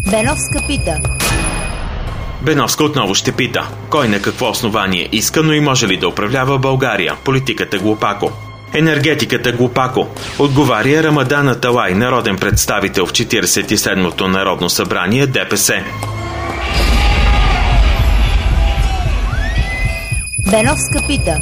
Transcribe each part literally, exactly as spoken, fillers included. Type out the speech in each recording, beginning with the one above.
Беновска пита. Беновска отново ще пита. Кой на какво основание иска, но и може ли да управлява България? Политиката глупако. Енергетиката глупако. Отговаря Рамадан Аталай, народен представител в четиридесет и седмото Народно събрание ДПС. Беновска пита.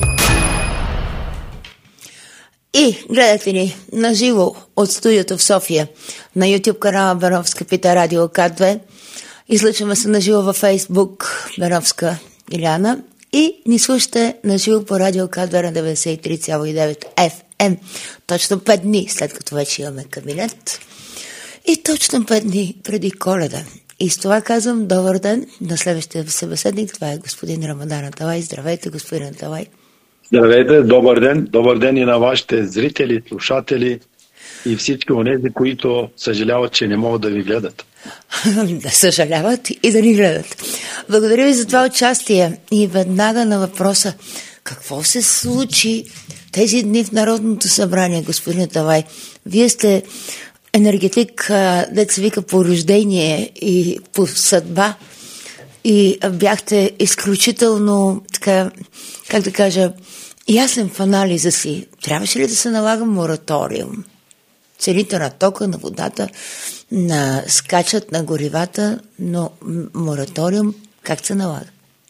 И гледате ни на живо от студиото в София на YouTube канала Беновска пита Радио К две. Излъчваме се на живо във Фейсбук Беновска Иляна и ни слушате на живо по Радио К две на деветдесет и три цяло и девет Еф Ем. Точно пет дни след като вече имаме кабинет и точно пет дни преди Коледа. И с това казвам добър ден на следващия събеседник. Това е господин Рамадан Аталай. Здравейте, господин Аталай. Здравейте, добър ден. Добър ден и на вашите зрители, слушатели и всички онези, които съжаляват, че не могат да ви гледат. Да съжаляват и да ни гледат. Благодаря ви за това участие. И веднага на въпроса: какво се случи тези дни в Народното събрание, господин Аталай? Вие сте енергетик, дето се вика по рождение и по съдба, и бяхте изключително, така, как да кажа, ясен в анализа си. Трябваше ли да се налага мораториум? Цените на тока, на водата, на скачат на горивата, но мораториум как се налага?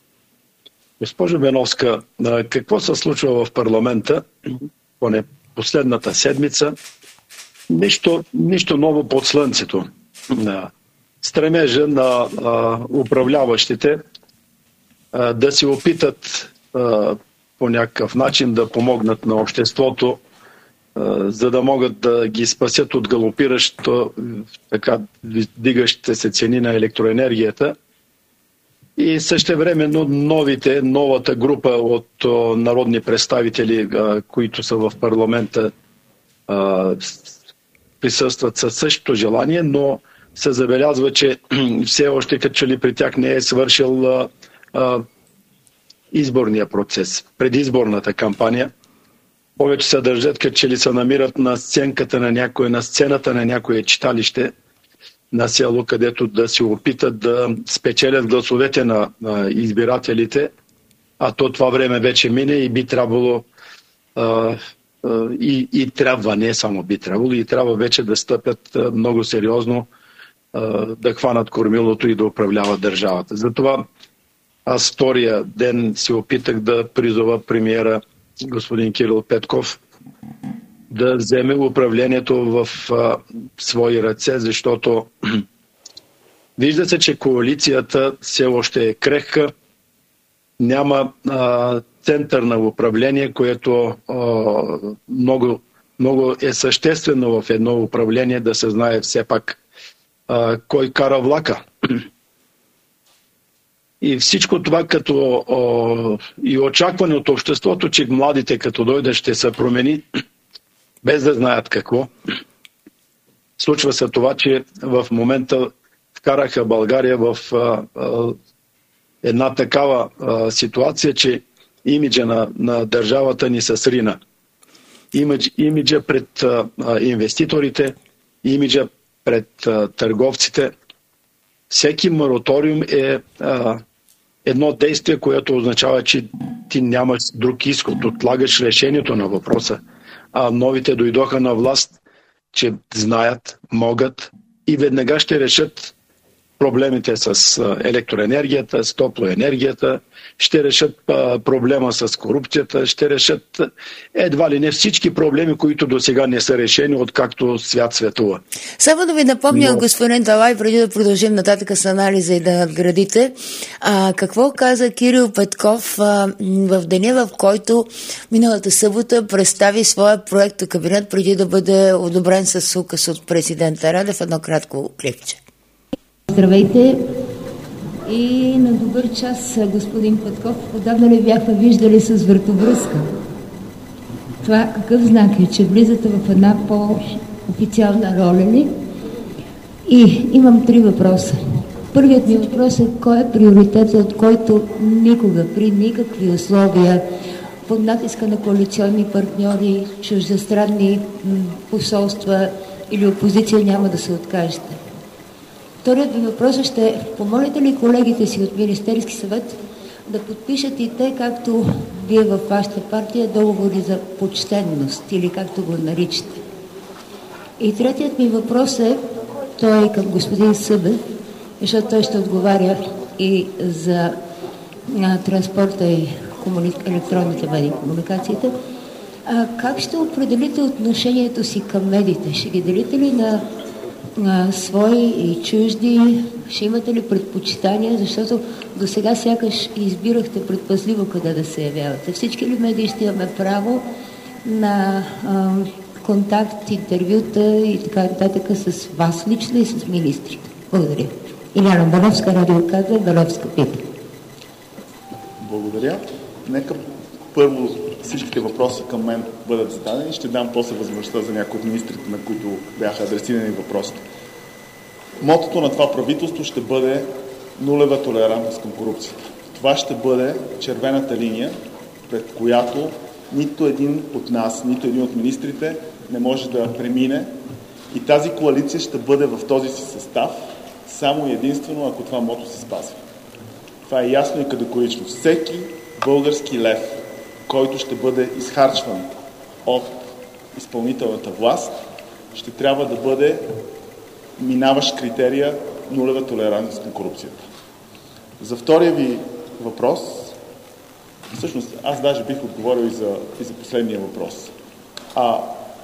Госпожо Беновска, какво се случва в парламента, поне последната седмица? Нищо, нищо ново под слънцето. Стремежа на а, управляващите а, да се опитат а, по някакъв начин да помогнат на обществото, а, за да могат да ги спасят от галопиращо, така дигащите се цени на електроенергията. И същевременно новите, новата група от а, народни представители, а, които са в парламента, а, присъстват със същото желание, но се забелязва, че все още като че ли при тях не е свършил а, а, изборния процес, предизборната кампания. Повече се държат, като че ли се намират на сценката на някое, на сцената на някое читалище на село, където да се опитат да спечелят гласовете на, на избирателите, а то това време вече мине и би трябвало а, а, и, и трябва, не само би трябвало, и трябва вече да стъпят а, много сериозно, да хванат кормилото и да управляват държавата. Затова аз втория ден се опитах да призова премиера господин Кирил Петков да вземе управлението в а, свои ръце, защото вижда се, че коалицията все още е крехка, няма а, център на управление, което а, много, много е съществено в едно управление да се знае все пак Uh, кой кара влака. И всичко това като uh, и очакване от обществото, че младите като дойдат ще се промени, без да знаят какво. Случва се това, че в момента вкараха България в uh, uh, една такава uh, ситуация, че имиджа на, на държавата ни се срина. Имидж, имиджа пред uh, инвеститорите, имиджа пред а, търговците. Всеки мораториум е а, едно действие, което означава, че ти нямаш друг изход. Отлагаш решението на въпроса. А новите дойдоха на власт, че знаят, могат и веднага ще решат проблемите с електроенергията, с топлоенергията, ще решат а, проблема с корупцията, ще решат едва ли не всички проблеми, които до сега не са решени, откакто свят светува. Само да ви напомня, Но... господин Талай, преди да продължим нататък с анализа и да надградите, а, какво каза Кирил Петков а, в деня, в който миналата събота представи своя проект кабинет преди да бъде одобрен с указ от президента Радев? Едно кратко клипче. Здравейте и на добър час, господин Петков. Отдавна ли бяхме виждали с въртовръзка? Това какъв знак е, че влизате в една по-официална роля ли? И имам три въпроса. Първият ми въпрос е: кой е приоритетът, от който никога, при никакви условия, под натиска на коалиционни партньори, чуждестранни посолства или опозиция няма да се откажете? Вторият ви въпрос ще помолите ли колегите си от Министерски съвет да подпишат и те, както вие във вашата партия, договори за почтенност или както го наричате. И третият ми въпрос е, той е към господин Събев, защото той ще отговаря и за а, транспорта и комуни... електронните медии, комуникациите. А как ще определите отношението си към медиите? Ще ги делите ли на, на свои и чужди? Ще имате ли предпочитания? Защото до сега сякаш избирахте предпазливо къде да се явявате. Всички ли медии ще имаме право на а, контакт, интервюта и така нататък с вас лично и с министрите? Благодаря. Иляна Бановска, Радио Каза, Бановска пита. Благодаря. Нека първо всичките въпроси към мен бъдат зададени. Ще дам после възможността за някои от министрите, на които бяха адресирани въпросите. Мотото на това правителство ще бъде нулева толерантност към корупцията. Това ще бъде червената линия, пред която нито един от нас, нито един от министрите не може да премине. И тази коалиция ще бъде в този си състав само и единствено, ако това мото се спазва. Това е ясно и категорично. Всеки български лев, който ще бъде изхарчван от изпълнителната власт, ще трябва да бъде минаващ критерия нулева толерантност към корупцията. За втория ви въпрос, всъщност аз даже бих отговорил и за, и за последния въпрос. А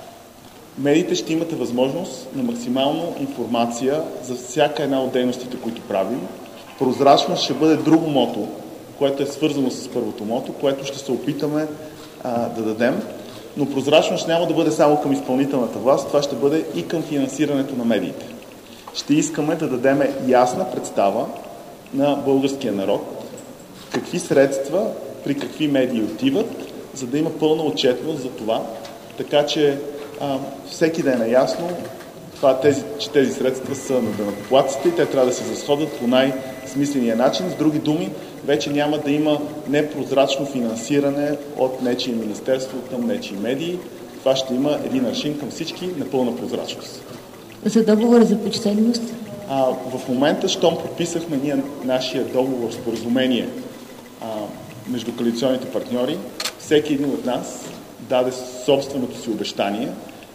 медиите ще имате възможност на максимално информация за всяка една от дейностите, които правим. Прозрачност ще бъде друго мото, което е свързано с първото мото, което ще се опитаме а, да дадем. Но прозрачност няма да бъде само към изпълнителната власт, това ще бъде и към финансирането на медиите. Ще искаме да дадем ясна представа на българския народ какви средства при какви медии отиват, за да има пълна отчетност за това, така че а, всеки да е наясно, това, тези, че тези средства са на данъкоплатците и те трябва да се разходят по най-смисления начин. С други думи, вече няма да има непрозрачно финансиране от нечие министерство към нечии медии. Това ще има един аршин към всички на пълна прозрачност. За договор за почтенност? А, в момента, щом подписахме ние нашия договор, споразумение а, между коалиционните партньори, всеки един от нас даде собственото си обещание,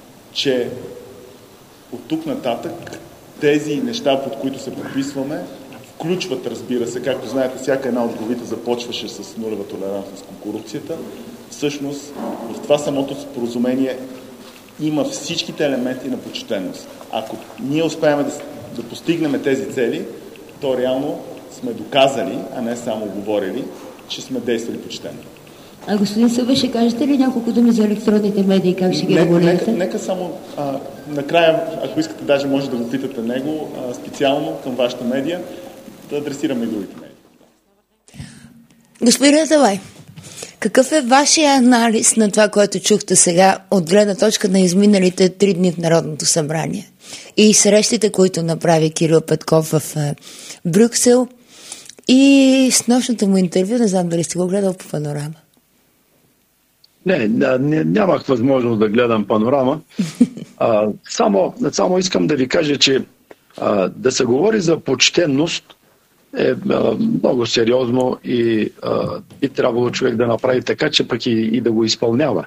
че от тук нататък тези неща, под които се подписваме, включват, разбира се, както знаете, всяка една от главите започваше с нулева толерантност към корупцията. Всъщност, в това самото споразумение има всичките елементи на почтенност. Ако ние успеем да, да постигнем тези цели, то реално сме доказали, а не само говорили, че сме действали почтено. А господин Събев, ще кажете ли няколко думи за електронните медии, как ще ги регулирате? Нека, нека само а, накрая, ако искате, даже може да го питате него, а, специално към вашата медия, да адресираме и другите медии. Господин Аталай, какъв е вашия анализ на това, което чухте сега от гледна точка на изминалите три дни в Народното събрание и срещите, които направи Кирил Петков в е, Брюксел и с нощното му интервю, не знам дали сте го гледал по Панорама? Не, не, нямах възможност да гледам Панорама. А, само, само искам да ви кажа, че а, да се говори за почтенност е а, много сериозно и а, би трябвало човек да направи така, че пък и, и да го изпълнява.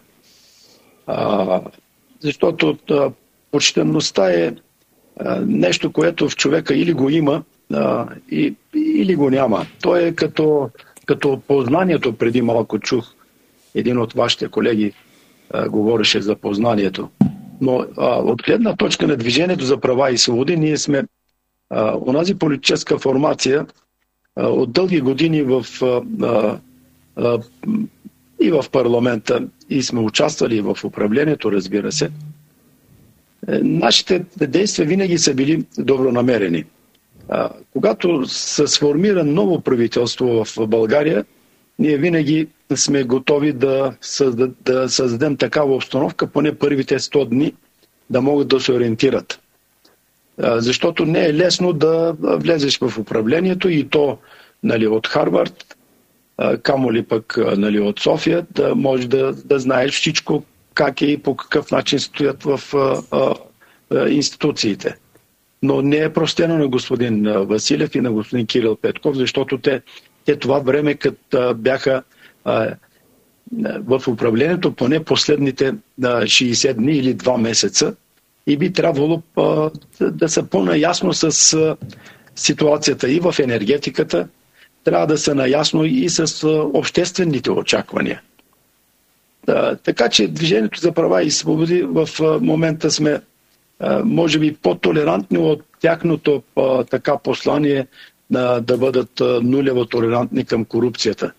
А, защото а, почтенността е а, нещо, което в човека или го има, а, и, или го няма. То е като, като познанието. Преди малко чух един от вашите колеги а, говореше за познанието. Но а, от гледна точка на Движението за права и свободи, ние сме а, онази политическа формация а, от дълги години в, а, а, и в парламента, и сме участвали в управлението, разбира се. Е, нашите действия винаги са били добронамерени. А, когато се сформира ново правителство в България, ние винаги сме готови да, създад, да създадем такава обстановка, поне първите сто дни да могат да се ориентират. Защото не е лесно да влезеш в управлението и то, нали, от Харвард, камо ли пък, нали, от София, да можеш да, да знаеш всичко как е и по какъв начин стоят в а, а, институциите. но не е простено на господин Василев и на господин Кирил Петков, защото те, те това време, като бяха а, в управлението поне последните а, шейсет дни или два месеца и би трябвало а, да са по-наясно с а, ситуацията и в енергетиката, трябва да са наясно и с а, обществените очаквания. А, така че Движението за права и свободи в а, момента сме а, може би по-толерантни от тяхното а, така послание а, да бъдат а, нулево толерантни към корупцията.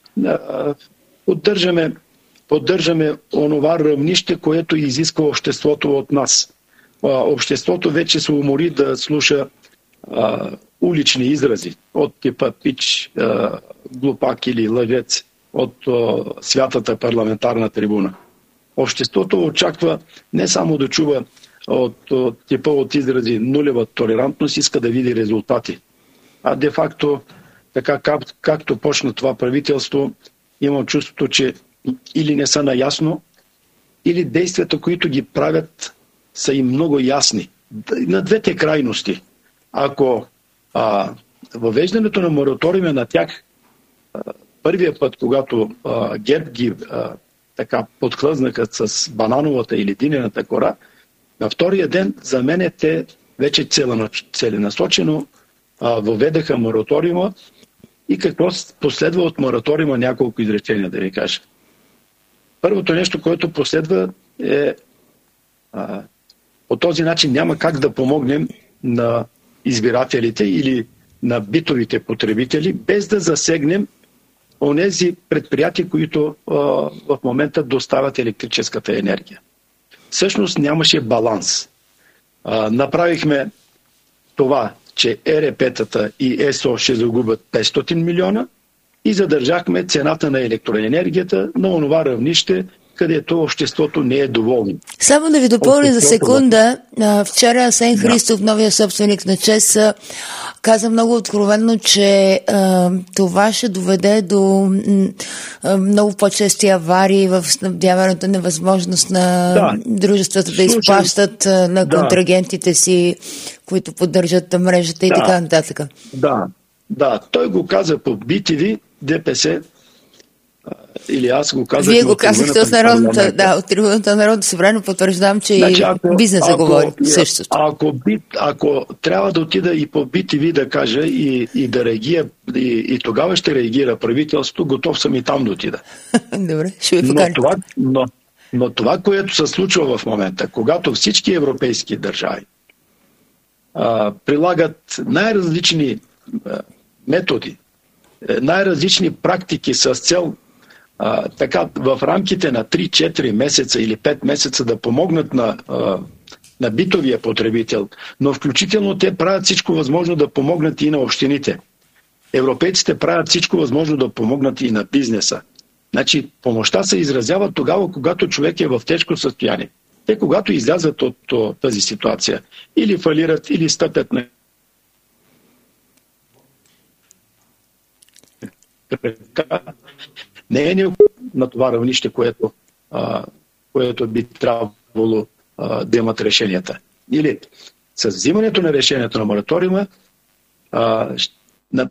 А, поддържаме, поддържаме онова равнище, което изисква обществото от нас. А, обществото вече се умори да слуша а, улични изрази от типа пич, а, глупак или лъжец от а, святата парламентарна трибуна. Обществото очаква не само да чува от, от типа от изрази нулева толерантност, иска да види резултати. А де-факто, така как, както почна това правителство, имам чувството, че или не са наясно, или действията, които ги правят, са им много ясни. На двете крайности. Ако а, въвеждането на мораториума на тях а, първия път, когато а, ГЕРБ ги а, така подхлъзнаха с банановата или динената кора, на втория ден за мен те вече целенасочено а, въведаха мораториума и какво последва от мораториума, няколко изречения да ви кажа. Първото нещо, което последва е а, по този начин няма как да помогнем на избирателите или на битовите потребители, без да засегнем онези предприятия, които а, в момента доставят електрическата енергия. Всъщност нямаше баланс. А, направихме това, че Е Р П-тата и Е С О ще загубят петстотин милиона и задържахме цената на електроенергията на онова равнище, където обществото не е доволно. Само да ви допълня за секунда. Вчера Асен Христов, новия собственик на ЧЕЗ, каза много откровенно, че а, това ще доведе до а, много по-чести аварии в снабдяването, невъзможност на да. дружествата да изплащат а, на да. контрагентите си, които поддържат мрежата и да. така нататък. Да, да. Той го каза по Би Ти Ви, Д П С, или аз го казах. Вие го казахте от народната, да, от трибуната на Народното събрание, потвърждавам, че значи, ако, и бизнеса ако, говори същото. Ако, ако трябва да отида и по Би Ти Ви да кажа и, и да реагира, и, и тогава ще реагира правителството, готов съм и там да отида. Добре, ще ви покажа. Но, но, но това, което се случва в момента, когато всички европейски държави а, прилагат най-различни а, методи, най-различни практики с цел а, така в рамките на три-четири месеца или пет месеца да помогнат на, а, на битовия потребител, но включително те правят всичко възможно да помогнат и на общините. Европейците правят всичко възможно да помогнат и на бизнеса. Значи помощта се изразява тогава, когато човек е в тежко състояние. Те когато излязат от, от тази ситуация или фалират, или стъпят на не е необходимо на това равнище, което, а, което би трябвало а, да имат решенията. Или с взимането на решението на мораториума а, на...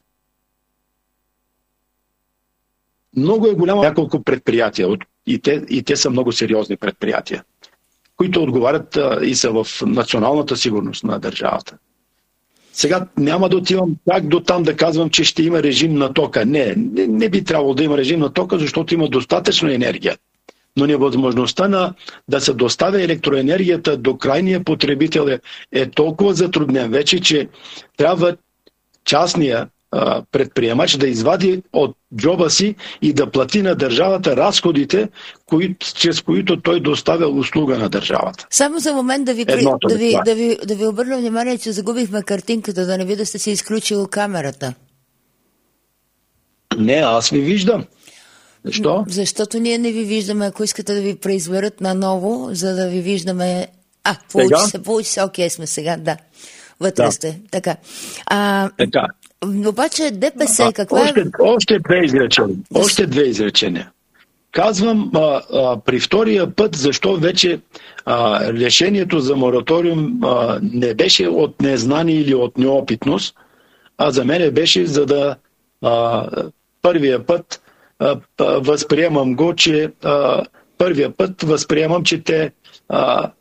много е голямо няколко предприятия и те, и те са много сериозни предприятия, които отговарят а, и са в националната сигурност на държавата. Сега няма да отивам как до там да казвам, че ще има режим на тока. Не, не, не би трябвало да има режим на тока, защото има достатъчно енергия. Но невъзможността на, да се доставя електроенергията до крайния потребител е, е толкова затруднен вече, че трябва частния а, предприемач да извади от джоба си и да плати на държавата разходите, кои, чрез които той доставя услуга на държавата. Само за момент да ви, Едното, да ви, да ви, да ви обърна внимание, че загубихме картинката, да не ви да сте си изключил камерата. Не, аз ви виждам. Защо? Защото ние не ви виждаме, ако искате да ви преизберат наново, за да ви виждаме... А, получи сега? се, получи се, окей сме сега, да. Вътре да. сте, така. А, така. Обаче Д П С, каква още, е... Още две изречения. Още две изречения. казвам а, а, при втория път, защо вече а, решението за мораториум а, не беше от незнание или от неопитност, а за мен беше за да а, първия път а, а, възприемам го, че а, първия път възприемам, че те а,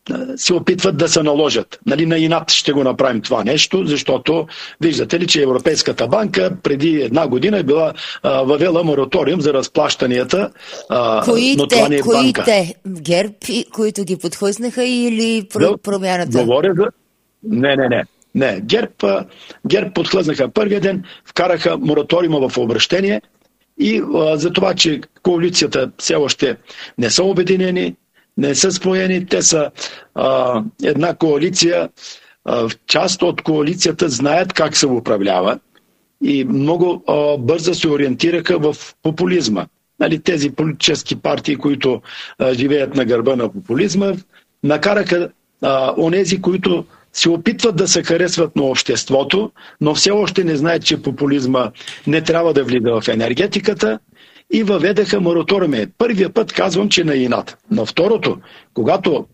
се опитват да се наложат. Нали, на инат ще го направим това нещо, защото виждате ли, че Европейската банка преди една година е била а, въвела мораториум за разплащанията, а, кои но те, това не е кои банка. те? ГЕРБ, които ги подхлъзнаха или про- промяната? Говоря за... Не, не, не. Не, ГЕРБ, ГЕРБ подхлъзнаха първия ден, вкараха мораториума в обращение и а, за това, че коалицията все още не са обединени, не са споени, те са а, една коалиция, а, част от коалицията знаят как се управлява и много а, бързо се ориентираха в популизма. Нали, тези политически партии, които а, живеят на гърба на популизма, накараха а, онези, които се опитват да се харесват на обществото, но все още не знаят, че популизма не трябва да влиза в енергетиката, и въведаха мораториуми. Първия път казвам, че на инат. На второто, когато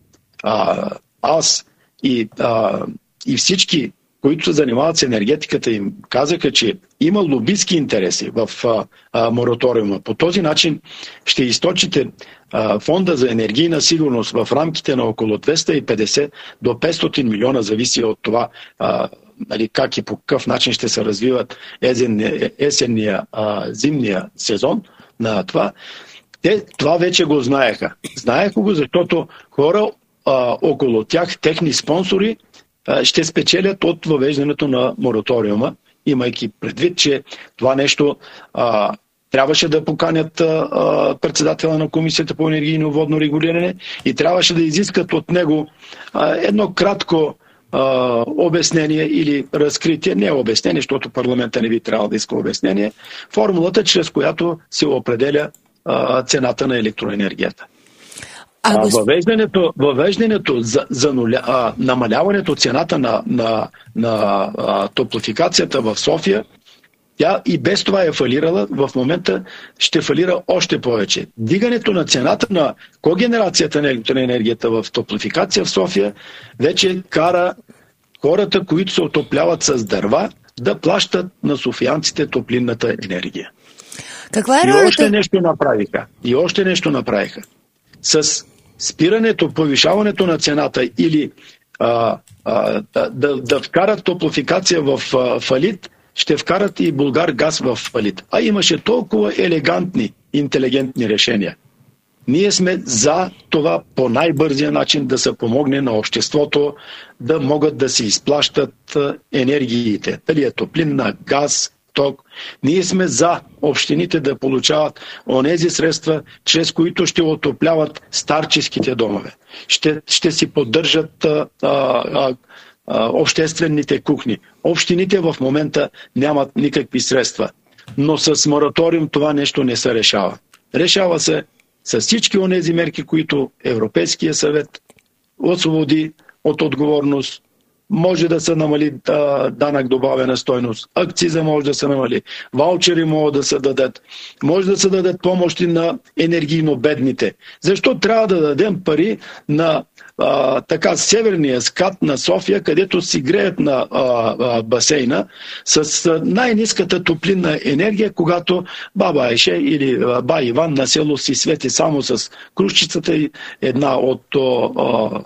а, аз и, а, и всички, които се занимават с енергетиката, им казаха, че има лобистки интереси в а, а, мораториума. По този начин ще източите а, фонда за енергийна сигурност в рамките на около двеста и петдесет до петстотин милиона, зависи от това а, нали, как и по какъв начин ще се развиват есенния, есенния, а, зимния сезон на това. Те това вече го знаеха. Знаеха го, защото хора а, около тях, техни спонсори, а, ще спечелят от въвеждането на мораториума, имайки предвид, че това нещо а, трябваше да поканят а, председателя на Комисията по енергийно и водно регулиране и трябваше да изискат от него а, едно кратко Uh, обяснение или разкритие, не обяснение, защото парламента не би трябвало да иска обяснение, формулата, чрез която се определя uh, цената на електроенергията. А, uh, госп... въвеждането, въвеждането за, за нуля, uh, намаляването цената на, на, на uh, топлофикацията в София, тя и без това е фалирала, в момента ще фалира още повече. Дигането на цената на когенерацията на електроенергията в топлофикация в София вече кара хората, които се отопляват с дърва, да плащат на софиянците топлинната енергия. Каква е и ролята? още нещо направиха. И още нещо направиха. С спирането, повишаването на цената или а, а, да, да, да вкарат топлофикация в а, фалит, ще вкарат и Булгаргаз в фалит. А имаше толкова елегантни, интелигентни решения. Ние сме за това по най-бързия начин да се помогне на обществото да могат да се изплащат енергиите. Дали е топлинна, газ, ток. Ние сме за общините да получават онези средства, чрез които ще отопляват старческите домове. Ще, ще си поддържат а, а, обществените кухни. Общините в момента нямат никакви средства. Но с мораториум това нещо не се решава. Решава се с всички онези мерки, които Европейския съвет освободи от отговорност. Може да се намали да, данък добавена стойност, акциза може да се намали, ваучери могат да се дадат, може да се дадат помощи на енергийно бедните. Защо трябва да дадем пари на а, така северния скат на София, където си греят на а, а, басейна с а, най-ниската топлинна енергия, когато баба Айше или а, ба Иван на село си свети само с крушчицата и една от а,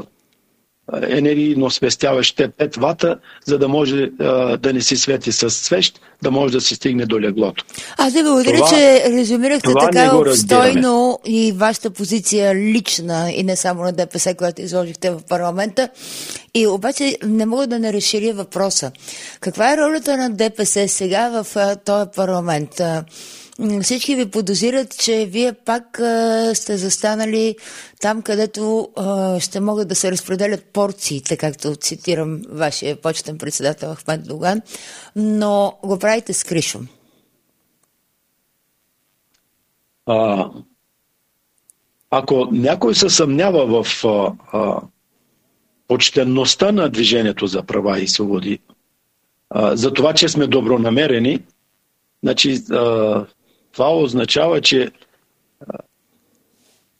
енергийно спестяващите пет вата, за да може а, да не си свети с свещ, да може да се стигне до леглото. Аз да благодаря, това, че резюмирахте така обстойно и вашата позиция лична и не само на ДПС, която изложихте в парламента. И обаче не мога да не разширя въпроса. Каква е ролята на ДПС сега в а, този парламент? А, Всички ви подозират, че вие пак а, сте застанали там, където а, ще могат да се разпределят порциите, както цитирам вашия почетен председател Ахмед Доган, но го правите с кришом. А, ако някой се съмнява в а, а, почтенността на Движението за права и свободи, а, за това, че сме добронамерени, значи а, това означава, че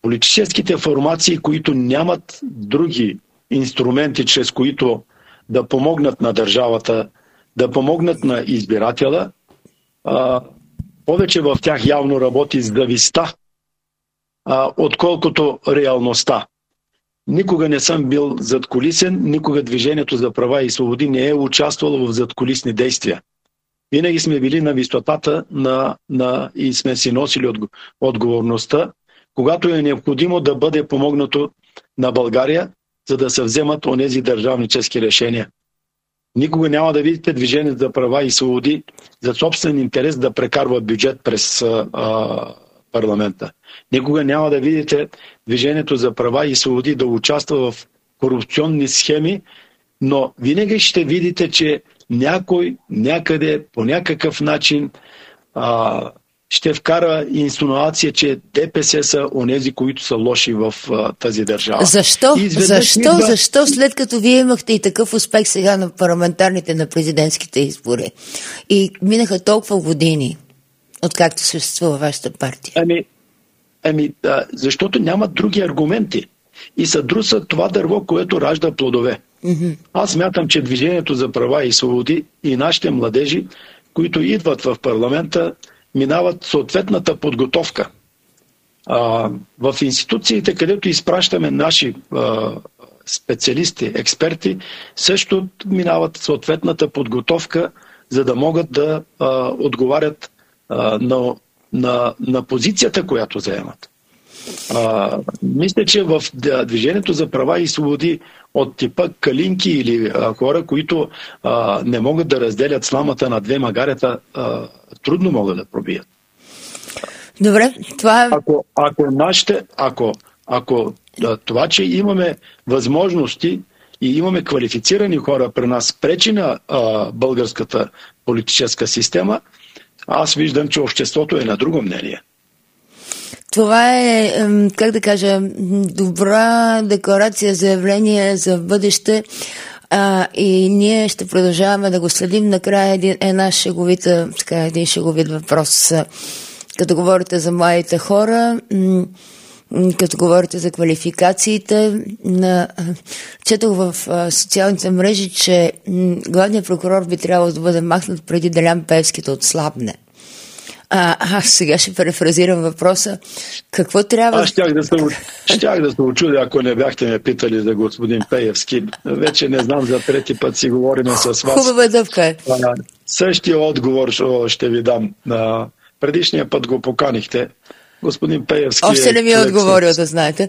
политическите формации, които нямат други инструменти, чрез които да помогнат на държавата, да помогнат на избирателя, а, повече в тях явно работи завистта, а, отколкото реалността. Никога не съм бил задкулисен, никога Движението за права и свободи не е участвало в задкулисни действия. Винаги сме били на висотата на, на, и сме си носили от, отговорността, когато е необходимо да бъде помогнато на България, за да се вземат онези държавнически решения. Никога няма да видите Движението за права и свободи за собствен интерес да прекарва бюджет през а, парламента. Никога няма да видите Движението за права и свободи да участва в корупционни схеми, но винаги ще видите, че някой някъде по някакъв начин а, ще вкара инсинуация, че ДПС са онези, които са лоши в а, тази държава. Защо? Защо? Идва... Защо след като вие имахте и такъв успех сега на парламентарните, на президентските избори и минаха толкова години, откакто съществува вашата партия? Ами, ами а, защото нямат други аргументи и са друса това дърво, което ражда плодове. Mm-hmm. Аз мятам, че Движението за права и свободи и нашите младежи, които идват в парламента, минават съответната подготовка. А, в институциите, където изпращаме наши а, специалисти, експерти, също минават съответната подготовка, за да могат да а, отговарят а, на, на, на позицията, която заемат. А, мисля, че в Движението за права и свободи от типа калинки или а, хора, които а, не могат да разделят сламата на две магарета, а, трудно могат да пробият. Добре, това е... Ако, ако нашите, ако, ако да, това, че имаме възможности и имаме квалифицирани хора при нас, пречи на а, българската политическа система, аз виждам, че обществото е на друго мнение. Това е, как да кажа, добра декларация, заявление за бъдеще а, и ние ще продължаваме да го следим. Накрая един, една шеговита, така, един шеговит въпрос. Като говорите за младите хора, м- като говорите за квалификациите, на... четох в а, социалните мрежи, че м- главният прокурор би трябвало да бъде махнат преди Делян Пеевски да отслабне. А, аз сега ще префразирам въпроса. Какво трябва... Аз щях да се, щях да се очудя, ако не бяхте ме питали за господин Пеевски. Вече не знам, за трети път си говорим с вас. Хубава дъвка е. А, същия отговор ще ви дам. А, предишния път го поканихте. Господин Пеевски... Още не ми е отговорил, да знаете.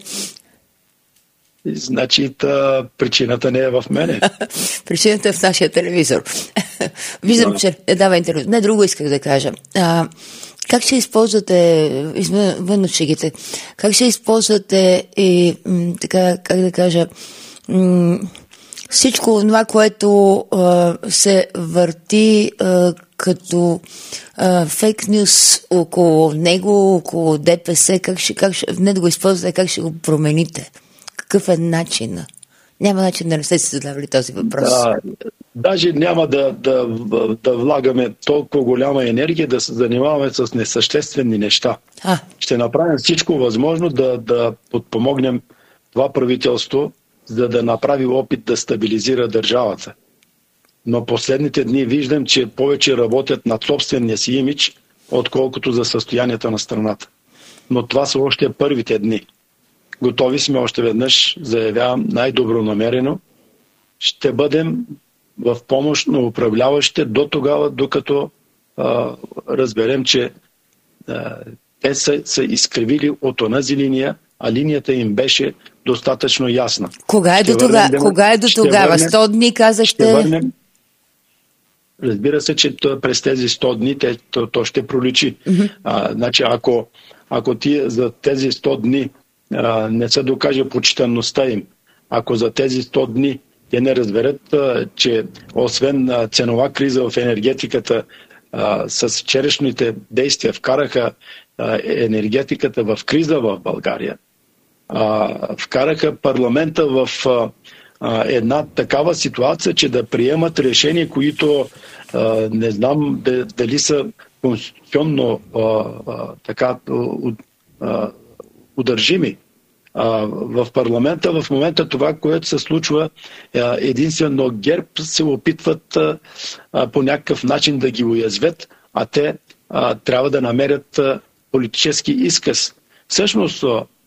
Значи та, причината не е в мене. Причината е в нашия телевизор. Виждам, да. че е дава интервю. Не, друго исках да кажа. А, как ще използвате, извън от шегите, как ще използвате и м, така, как да кажа, м, всичко това, което а, се върти а, като фейк нюс около него, около ДПС, как ще, как ще, не да го използвате, как ще го промените? Какъв е начинът? Няма начин да не сте си задавали този въпрос. Да, даже няма да, да, да влагаме толкова голяма енергия да се занимаваме с несъществени неща. А. Ще направим всичко възможно да, да подпомогнем това правителство, за да направи опит да стабилизира държавата. Но последните дни виждам, че повече работят над собствения си имидж, отколкото за състоянието на страната. Но това са още първите дни. Готови сме още веднъж, заявявам най-добронамерено. Ще бъдем в помощ на управляващите до тогава, докато а, разберем, че а, те са, са изкривили от онази линия, а линията им беше достатъчно ясна. Кога е до тогава? Кога е до тогава? сто дни казахте? Ще върнем. Разбира се, че през тези сто дни те, то, то ще проличи. Mm-hmm. А, значи, ако, ако ти за тези сто дни а, не се докаже почтенността им, ако за тези сто дни те не разберат, а, че освен а, ценова криза в енергетиката, а, с вчерашните действия вкараха а, енергетиката в криза в България, а, вкараха парламента в а, а, една такава ситуация, че да приемат решения, които а, не знам дали са конституционно а, а, така а, удържими. в парламента. В момента това, което се случва, единствено ГЕРБ се опитват по някакъв начин да ги уязвят, а те трябва да намерят политически изказ. Всъщност,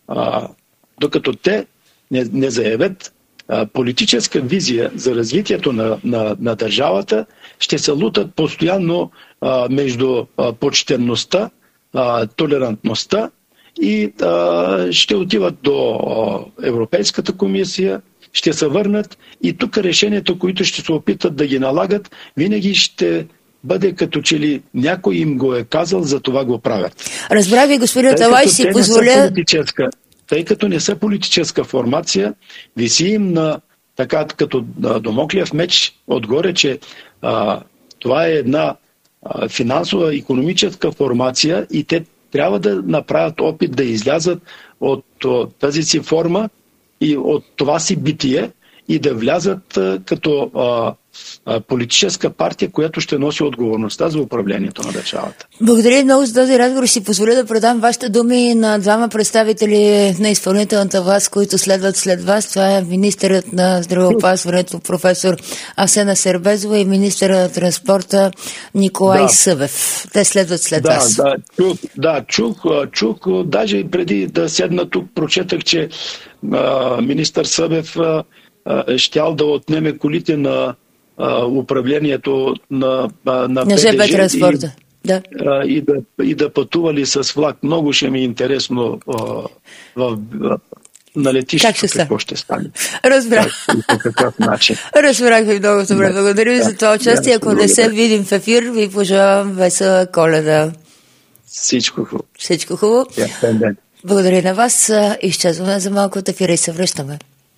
докато те не, не заявят политическа визия за развитието на, на, на държавата, ще се лутат постоянно а, между а, почтенността, а, толерантността и а, ще отиват до а, Европейската комисия, ще се върнат и тук решението, които ще се опитат да ги налагат, винаги ще бъде като че ли някой им го е казал, за това го правят. Разбра ви, господин Аталай, си позволя... Тъй като не са политическа формация, виси им на така като домоклев меч отгоре, че а, това е една а, финансова, икономическа формация и те трябва да направят опит да излязат от, от тази си форма и от това си битие и да влязат а, като а, а, политическа партия, която ще носи отговорността за управлението на държавата. Благодаря много за този разговор. Си позволя да предам вашите думи на двама представители на изпълнителната власт, които следват след вас. Това е министърът на здравеопазването професор Асена Сербезова и министърът на транспорта Николай да. Събев. Те следват след да, вас. Да, чух, да чух, чух. Даже преди да седна тук, прочетах, че а, министър Събев а, а, щял да отнеме колите на управлението на, на, на ЖП транспорта. И, да. И, да, и да пътували с влак. Много ще ми е интересно а, в, в, на летището как какво ще стане. Разбрах. По какъв начин. Разбрах ви много добре. Да. Благодаря ви да. за това участие. Ако не се видим в ефир, ви пожелавам весела Коледа. Всичко хубаво. Всичко хубаво. Yeah, Благодаря на вас. Изчезваме за малко от ефира и се връщаме.